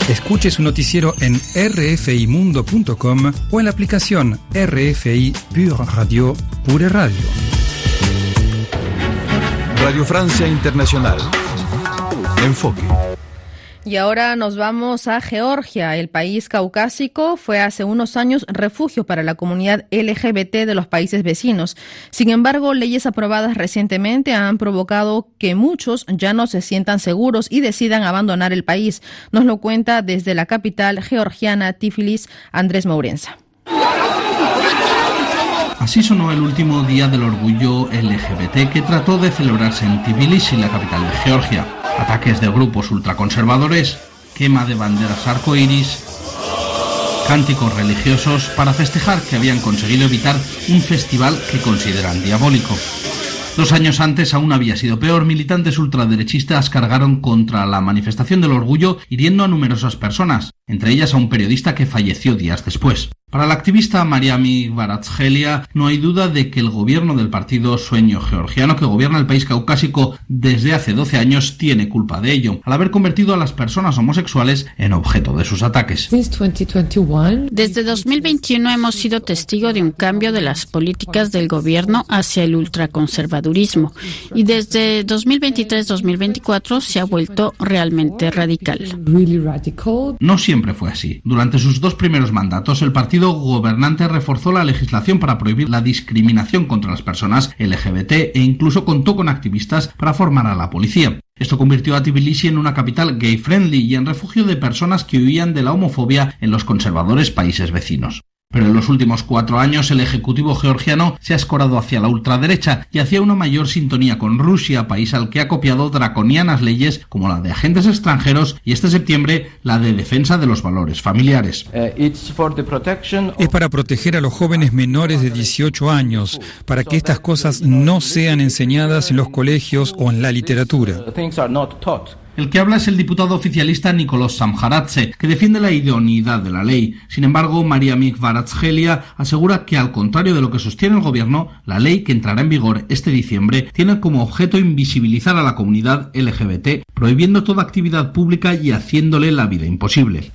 Escuche su noticiero en rfimundo.com o en la aplicación RFI Pure Radio, Pure Radio. Radio Francia Internacional. Enfoque. Y ahora nos vamos a Georgia. El país caucásico fue hace unos años refugio para la comunidad LGBT de los países vecinos. Sin embargo, leyes aprobadas recientemente han provocado que muchos ya no se sientan seguros y decidan abandonar el país. Nos lo cuenta desde la capital georgiana, Tiflis, Andrés Mourenza. Así sonó el último día del orgullo LGBT que trató de celebrarse en Tbilisi, la capital de Georgia. Ataques de grupos ultraconservadores, quema de banderas arcoíris, cánticos religiosos para festejar que habían conseguido evitar un festival que consideran diabólico. 2 años antes aún había sido peor. Militantes ultraderechistas cargaron contra la manifestación del orgullo, hiriendo a numerosas personas, entre ellas a un periodista que falleció días después. Para la activista Mariami Gvaratsgelia, no hay duda de que el gobierno del partido Sueño Georgiano, que gobierna el país caucásico desde hace 12 años, tiene culpa de ello, al haber convertido a las personas homosexuales en objeto de sus ataques. Desde 2021 hemos sido testigo de un cambio de las políticas del gobierno hacia el ultraconservadurismo, y desde 2023-2024 se ha vuelto realmente radical. No siempre fue así. Durante sus 2 primeros mandatos, el partido gobernante reforzó la legislación para prohibir la discriminación contra las personas LGBT e incluso contó con activistas para formar a la policía. Esto convirtió a Tbilisi en una capital gay-friendly y en refugio de personas que huían de la homofobia en los conservadores países vecinos. Pero en los últimos 4 años el Ejecutivo georgiano se ha escorado hacia la ultraderecha y hacia una mayor sintonía con Rusia, país al que ha copiado draconianas leyes como la de agentes extranjeros y este septiembre la de defensa de los valores familiares. Es para proteger a los jóvenes menores de 18 años, para que estas cosas no sean enseñadas en los colegios o en la literatura. El que habla es el diputado oficialista Nicolás Samharadze, que defiende la idoneidad de la ley. Sin embargo, Mariami Gvaratsgelia asegura que, al contrario de lo que sostiene el gobierno, la ley que entrará en vigor este diciembre tiene como objeto invisibilizar a la comunidad LGBT, prohibiendo toda actividad pública y haciéndole la vida imposible.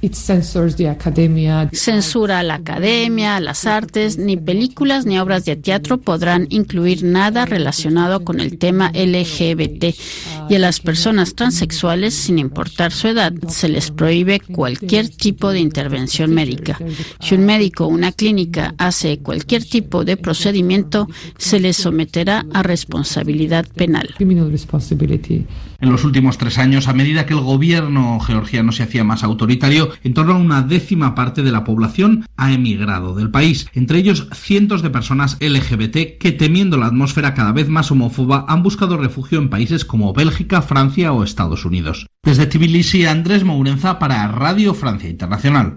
Censura a la academia, a las artes, ni películas ni obras de teatro podrán incluir nada relacionado con el tema LGBT, y a las personas transexuales, sin importar su edad, se les prohíbe cualquier tipo de intervención médica. Si un médico o una clínica hace cualquier tipo de procedimiento, se les someterá a responsabilidad penal. En los últimos 3 años, a medida que el gobierno georgiano se hacía más autoritario, en torno a una 10ª parte de la población ha emigrado del país. Entre ellos, cientos de personas LGBT que, temiendo la atmósfera cada vez más homófoba, han buscado refugio en países como Bélgica, Francia o Estados Unidos. Desde Tbilisi, Andrés Mourenza para Radio Francia Internacional.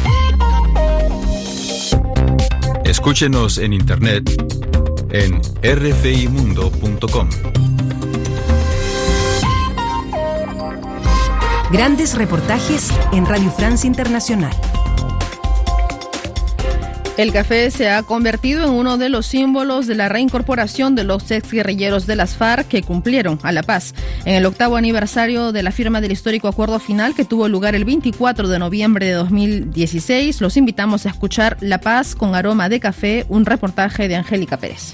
Escúchenos en internet en rfimundo.com. Grandes reportajes en Radio Francia Internacional. El café se ha convertido en uno de los símbolos de la reincorporación de los exguerrilleros de las FARC que cumplieron a la paz. En el 8º aniversario de la firma del histórico acuerdo final que tuvo lugar el 24 de noviembre de 2016, los invitamos a escuchar La Paz con aroma de café, un reportaje de Angélica Pérez.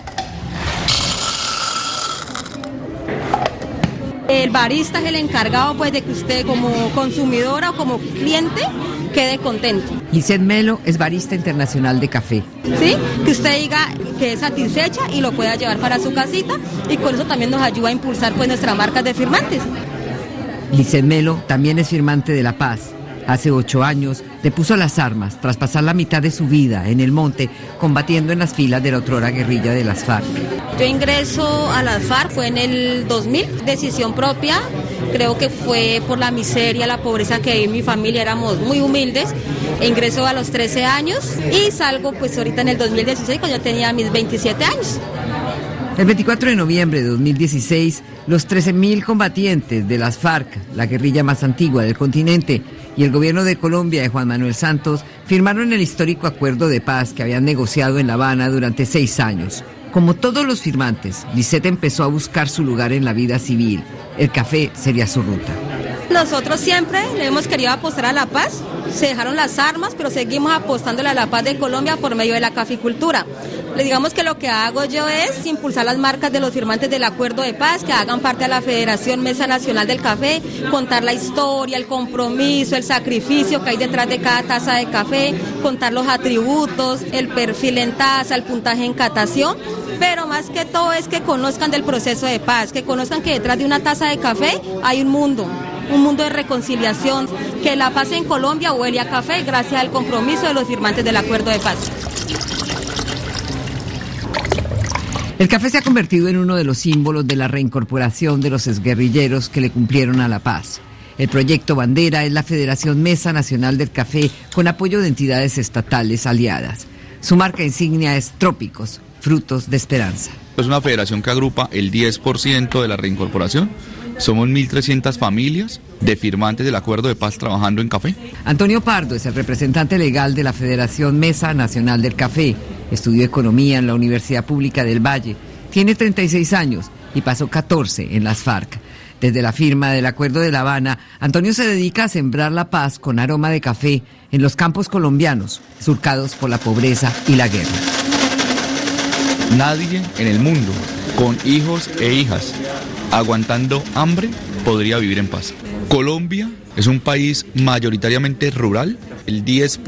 El barista es el encargado pues de que usted como consumidora o como cliente quede contento. Lisette Melo es barista internacional de café. ¿Sí? Que usted diga que es satisfecha y lo pueda llevar para su casita, y con eso también nos ayuda a impulsar pues nuestras marcas de firmantes. Lisette Melo también es firmante de La Paz. Hace 8 años le puso las armas tras pasar la mitad de su vida en el monte combatiendo en las filas de la otrora guerrilla de las FARC. Yo ingreso a las FARC fue en el 2000, decisión propia. Creo que fue por la miseria, la pobreza que en mi familia éramos muy humildes. Ingreso a los 13 años y salgo pues ahorita en el 2016 cuando yo tenía mis 27 años. El 24 de noviembre de 2016, los 13.000 combatientes de las FARC, la guerrilla más antigua del continente, y el gobierno de Colombia de Juan Manuel Santos firmaron el histórico acuerdo de paz que habían negociado en La Habana durante 6 años. Como todos los firmantes, Lisette empezó a buscar su lugar en la vida civil. El café sería su ruta. Nosotros siempre le hemos querido apostar a la paz, se dejaron las armas, pero seguimos apostándole a la paz de Colombia por medio de la caficultura. Le digamos que lo que hago yo es impulsar las marcas de los firmantes del Acuerdo de Paz, que hagan parte de la Federación Mesa Nacional del Café, contar la historia, el compromiso, el sacrificio que hay detrás de cada taza de café, contar los atributos, el perfil en taza, el puntaje en catación, pero más que todo es que conozcan del proceso de paz, que conozcan que detrás de una taza de café hay un mundo de reconciliación, que la paz en Colombia huele a café gracias al compromiso de los firmantes del Acuerdo de Paz. El café se ha convertido en uno de los símbolos de la reincorporación de los exguerrilleros que le cumplieron a la paz. El proyecto bandera es la Federación Mesa Nacional del Café, con apoyo de entidades estatales aliadas. Su marca insignia es Trópicos, frutos de esperanza. Es una federación que agrupa el 10% de la reincorporación. Somos 1.300 familias de firmantes del Acuerdo de Paz trabajando en café. Antonio Pardo es el representante legal de la Federación Mesa Nacional del Café. Estudió economía en la Universidad Pública del Valle. Tiene 36 años y pasó 14 en las FARC. Desde la firma del Acuerdo de La Habana, Antonio se dedica a sembrar la paz con aroma de café en los campos colombianos, surcados por la pobreza y la guerra. Nadie en el mundo, con hijos e hijas, aguantando hambre, podría vivir en paz. Colombia es un país mayoritariamente rural. El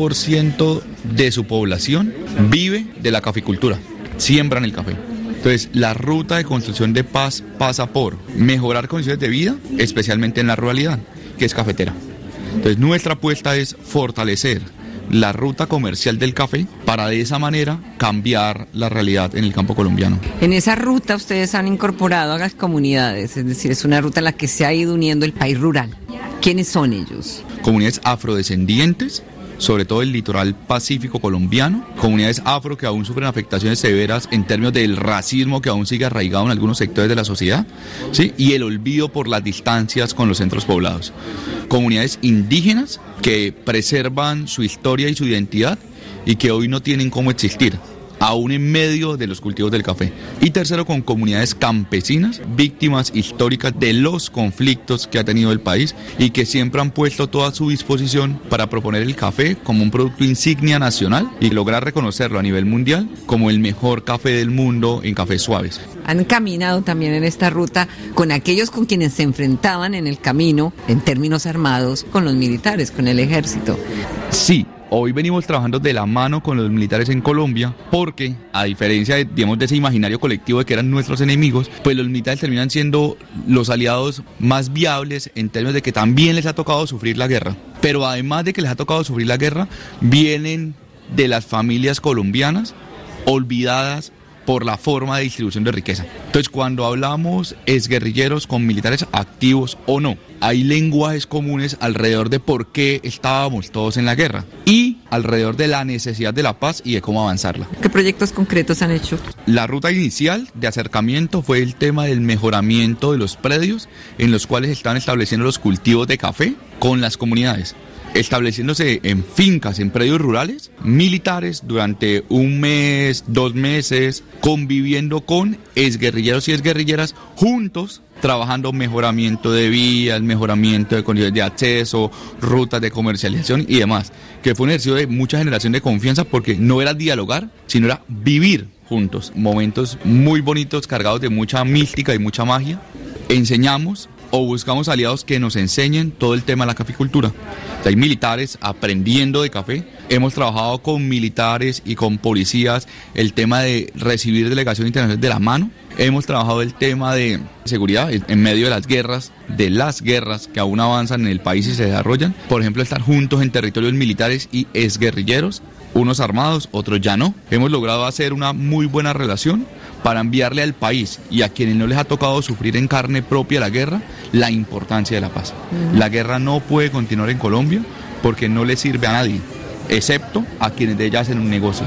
10% de su población vive de la caficultura, siembran el café. Entonces, la ruta de construcción de paz pasa por mejorar condiciones de vida, especialmente en la ruralidad, que es cafetera. Entonces, nuestra apuesta es fortalecer la ruta comercial del café para de esa manera cambiar la realidad en el campo colombiano. En esa ruta ustedes han incorporado a las comunidades, es decir, es una ruta en la que se ha ido uniendo el país rural. ¿Quiénes son ellos? Comunidades afrodescendientes, sobre todo el litoral pacífico colombiano, comunidades afro que aún sufren afectaciones severas en términos del racismo que aún sigue arraigado en algunos sectores de la sociedad, ¿sí? Y el olvido por las distancias con los centros poblados. Comunidades indígenas que preservan su historia y su identidad y que hoy no tienen cómo existir, aún en medio de los cultivos del café. Y tercero, con comunidades campesinas, víctimas históricas de los conflictos que ha tenido el país y que siempre han puesto toda a su disposición para proponer el café como un producto insignia nacional y lograr reconocerlo a nivel mundial como el mejor café del mundo en cafés suaves. Han caminado también en esta ruta con aquellos con quienes se enfrentaban en el camino, en términos armados, con los militares, con el ejército. Sí. Hoy venimos trabajando de la mano con los militares en Colombia porque, a diferencia de, digamos, de ese imaginario colectivo de que eran nuestros enemigos, pues los militares terminan siendo los aliados más viables en términos de que también les ha tocado sufrir la guerra. Pero además de que les ha tocado sufrir la guerra, vienen de las familias colombianas olvidadas por la forma de distribución de riqueza. Entonces, cuando hablamos exguerrilleros con militares activos o no, hay lenguajes comunes alrededor de por qué estábamos todos en la guerra y alrededor de la necesidad de la paz y de cómo avanzarla. ¿Qué proyectos concretos han hecho? La ruta inicial de acercamiento fue el tema del mejoramiento de los predios en los cuales están estableciendo los cultivos de café con las comunidades, estableciéndose en fincas, en predios rurales, militares durante un mes, 2 meses, conviviendo con exguerrilleros y exguerrilleras juntos, trabajando mejoramiento de vías, mejoramiento de condiciones de acceso, rutas de comercialización y demás, que fue un ejercicio de mucha generación de confianza porque no era dialogar, sino era vivir juntos, momentos muy bonitos, cargados de mucha mística y mucha magia. Enseñamos o buscamos aliados que nos enseñen todo el tema de la caficultura. Hay militares aprendiendo de café. Hemos trabajado con militares y con policías el tema de recibir delegaciones internacionales de la mano. Hemos trabajado el tema de seguridad en medio de las guerras que aún avanzan en el país y se desarrollan. Por ejemplo, estar juntos en territorios militares y exguerrilleros, unos armados, otros ya no. Hemos logrado hacer una muy buena relación para enviarle al país y a quienes no les ha tocado sufrir en carne propia la guerra, la importancia de la paz. La guerra no puede continuar en Colombia porque no le sirve a nadie, excepto a quienes de ella hacen un negocio.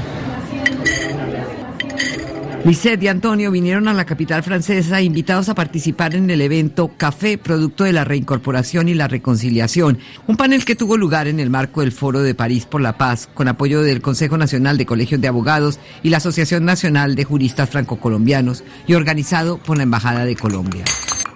Lisette y Antonio vinieron a la capital francesa invitados a participar en el evento Café, Producto de la Reincorporación y la Reconciliación, un panel que tuvo lugar en el marco del Foro de París por la Paz, con apoyo del Consejo Nacional de Colegios de Abogados y la Asociación Nacional de Juristas Franco-Colombianos y organizado por la Embajada de Colombia.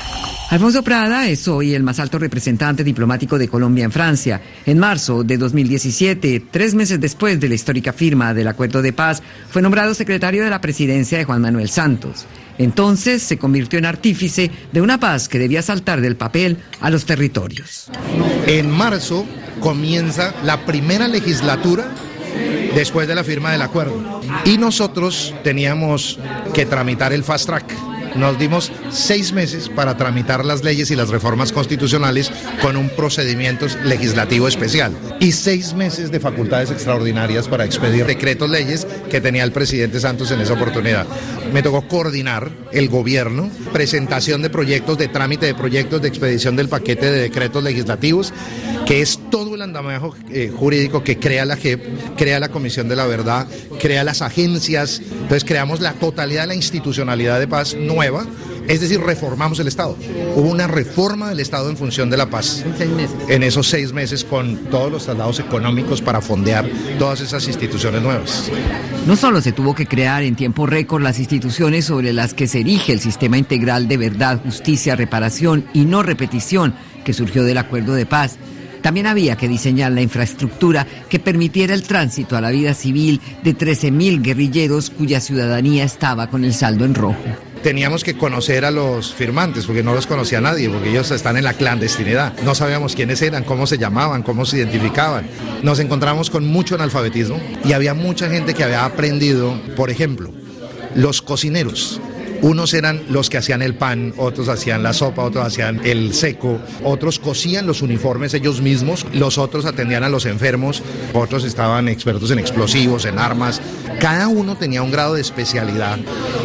Alfonso Prada es hoy el más alto representante diplomático de Colombia en Francia. En marzo de 2017, 3 meses después de la histórica firma del acuerdo de paz, fue nombrado secretario de la presidencia de Juan Manuel Santos. Entonces se convirtió en artífice de una paz que debía saltar del papel a los territorios. En marzo comienza la primera legislatura después de la firma del acuerdo. Y nosotros teníamos que tramitar el fast track. Nos dimos 6 meses para tramitar las leyes y las reformas constitucionales con un procedimiento legislativo especial y 6 meses de facultades extraordinarias para expedir decretos leyes que tenía el presidente Santos en esa oportunidad. Me tocó coordinar el gobierno, presentación de proyectos, de trámite de proyectos, de expedición del paquete de decretos legislativos, que es todo el andamiaje jurídico que crea la JEP, crea la Comisión de la Verdad, crea las agencias. Entonces creamos la totalidad de la institucionalidad de paz nueva, es decir, reformamos el Estado. Hubo una reforma del Estado en función de la paz. En 6 meses. En esos 6 meses, con todos los traslados económicos para fondear todas esas instituciones nuevas. No solo se tuvo que crear en tiempo récord las instituciones sobre las que se erige el sistema integral de verdad, justicia, reparación y no repetición que surgió del acuerdo de paz. También había que diseñar la infraestructura que permitiera el tránsito a la vida civil de 13.000 guerrilleros cuya ciudadanía estaba con el saldo en rojo. Teníamos que conocer a los firmantes, porque no los conocía nadie, porque ellos están en la clandestinidad. No sabíamos quiénes eran, cómo se llamaban, cómo se identificaban. Nos encontramos con mucho analfabetismo y había mucha gente que había aprendido, por ejemplo, los cocineros. Unos eran los que hacían el pan, otros hacían la sopa, otros hacían el seco, otros cosían los uniformes ellos mismos, los otros atendían a los enfermos, otros estaban expertos en explosivos, en armas. Cada uno tenía un grado de especialidad.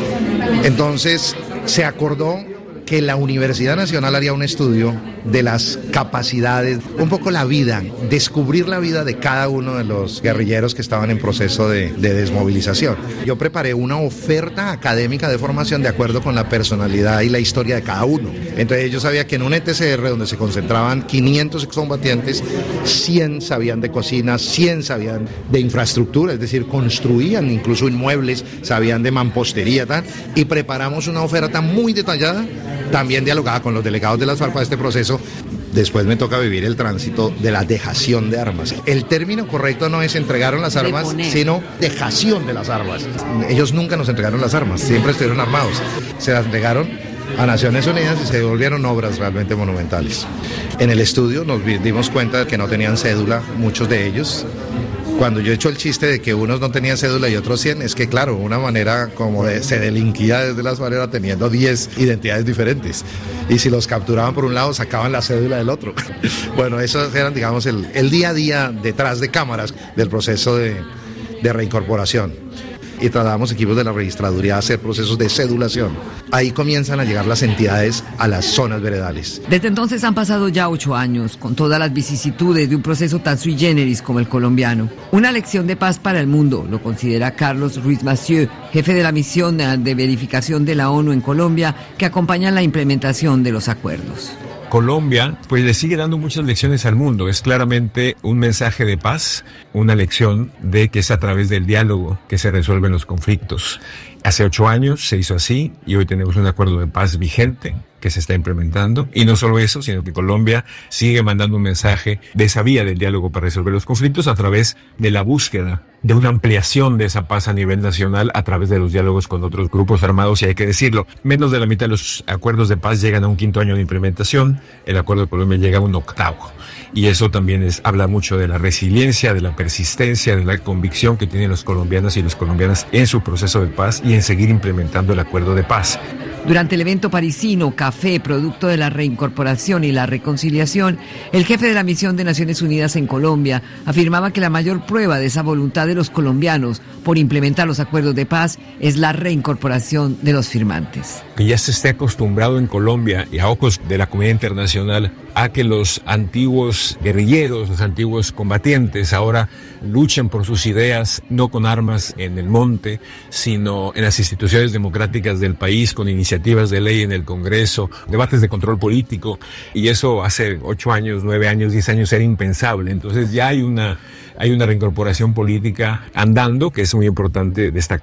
Entonces se acordó que la Universidad Nacional haría un estudio de las capacidades, un poco la vida, descubrir la vida de cada uno de los guerrilleros que estaban en proceso de desmovilización. Yo preparé una oferta académica de formación de acuerdo con la personalidad y la historia de cada uno. Entonces yo sabía que en un ETCR donde se concentraban 500 excombatientes, 100 sabían de cocina, 100 sabían de infraestructura, es decir, construían incluso inmuebles, sabían de mampostería, tal, y preparamos una oferta muy detallada, también dialogada con los delegados de las FARC para este proceso. Después me toca vivir el tránsito de la dejación de armas. El término correcto no es entregaron las armas, sino dejación de las armas. Ellos nunca nos entregaron las armas, siempre estuvieron armados. Se las entregaron a Naciones Unidas y se devolvieron obras realmente monumentales. En el estudio nos dimos cuenta de que no tenían cédula, muchos de ellos. Cuando yo he hecho el chiste de que unos no tenían cédula y otros 100, es que claro, una manera como se delinquía desde las FARC teniendo 10 identidades diferentes. Y si los capturaban por un lado, sacaban la cédula del otro. Bueno, esos eran, digamos, el día a día detrás de cámaras del proceso de reincorporación. Y trasladamos equipos de la registraduría a hacer procesos de cedulación. Ahí comienzan a llegar las entidades a las zonas veredales. Desde entonces han pasado ya 8 años, con todas las vicisitudes de un proceso tan sui generis como el colombiano. Una lección de paz para el mundo, lo considera Carlos Ruiz Massieu, jefe de la misión de verificación de la ONU en Colombia, que acompaña la implementación de los acuerdos. Colombia, pues le sigue dando muchas lecciones al mundo. Es claramente un mensaje de paz, una lección de que es a través del diálogo que se resuelven los conflictos. Hace 8 años se hizo así y hoy tenemos un acuerdo de paz vigente que se está implementando. Y no solo eso, sino que Colombia sigue mandando un mensaje de esa vía del diálogo para resolver los conflictos a través de la búsqueda de una ampliación de esa paz a nivel nacional a través de los diálogos con otros grupos armados. Y hay que decirlo, menos de la mitad de los acuerdos de paz llegan a un 5º año de implementación. El acuerdo de Colombia llega a un 8º. Y eso también habla mucho de la resiliencia, de la persistencia, de la convicción que tienen los colombianos y las colombianas en su proceso de paz y en seguir implementando el acuerdo de paz. Durante el evento parisino Café, producto de la reincorporación y la reconciliación, el jefe de la misión de Naciones Unidas en Colombia afirmaba que la mayor prueba de esa voluntad de los colombianos por implementar los acuerdos de paz es la reincorporación de los firmantes. Que ya se esté acostumbrado en Colombia y a ojos de la comunidad internacional a que los antiguos guerrilleros, los antiguos combatientes ahora luchen por sus ideas, no con armas en el monte, sino en las instituciones democráticas del país, con iniciativas de ley en el Congreso, debates de control político, y eso hace 8 años, 9 años, 10 años era impensable. Entonces ya hay una reincorporación política andando que es muy importante destacarla.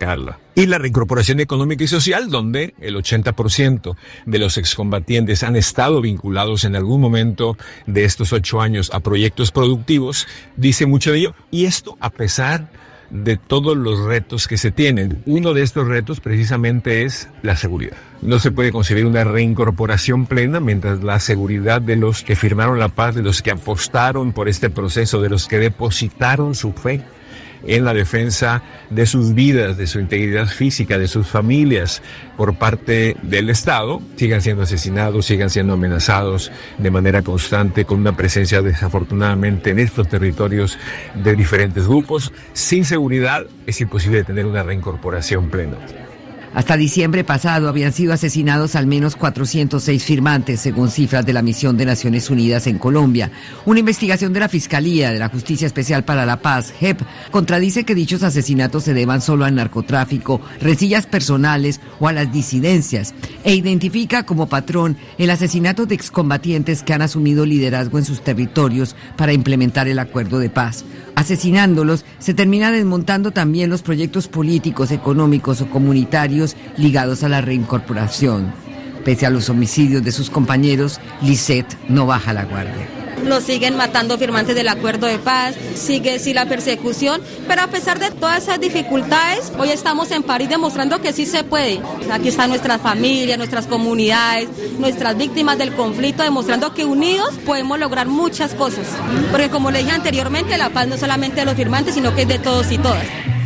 Y la reincorporación económica y social, donde el 80% de los excombatientes han estado vinculados en algún momento de estos 8 años a proyectos productivos, dice mucho de ello. Y esto a pesar de todos los retos que se tienen. Uno de estos retos precisamente es la seguridad. No se puede concebir una reincorporación plena mientras la seguridad de los que firmaron la paz, de los que apostaron por este proceso, de los que depositaron su fe en la defensa de sus vidas, de su integridad física, de sus familias por parte del Estado, sigan siendo asesinados, sigan siendo amenazados de manera constante, con una presencia desafortunadamente en estos territorios de diferentes grupos. Sin seguridad es imposible tener una reincorporación plena. Hasta diciembre pasado habían sido asesinados al menos 406 firmantes, según cifras de la Misión de Naciones Unidas en Colombia. Una investigación de la Fiscalía de la Justicia Especial para la Paz, JEP, contradice que dichos asesinatos se deban solo al narcotráfico, rencillas personales o a las disidencias, e identifica como patrón el asesinato de excombatientes que han asumido liderazgo en sus territorios para implementar el acuerdo de paz. Asesinándolos, se termina desmontando también los proyectos políticos, económicos o comunitarios ligados a la reincorporación. Pese a los homicidios de sus compañeros, Lisette no baja la guardia. Los siguen matando firmantes del acuerdo de paz, sigue sí la persecución, pero a pesar de todas esas dificultades, hoy estamos en París demostrando que sí se puede. Aquí están nuestras familias, nuestras comunidades, nuestras víctimas del conflicto, demostrando que unidos podemos lograr muchas cosas. Porque como le dije anteriormente, la paz no es solamente de los firmantes, sino que es de todos y todas.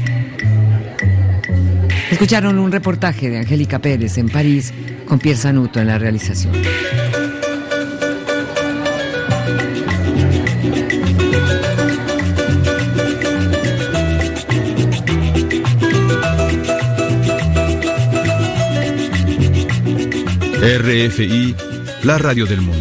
Escucharon un reportaje de Angélica Pérez en París, con Pierre Sanuto en la realización. RFI, la radio del mundo.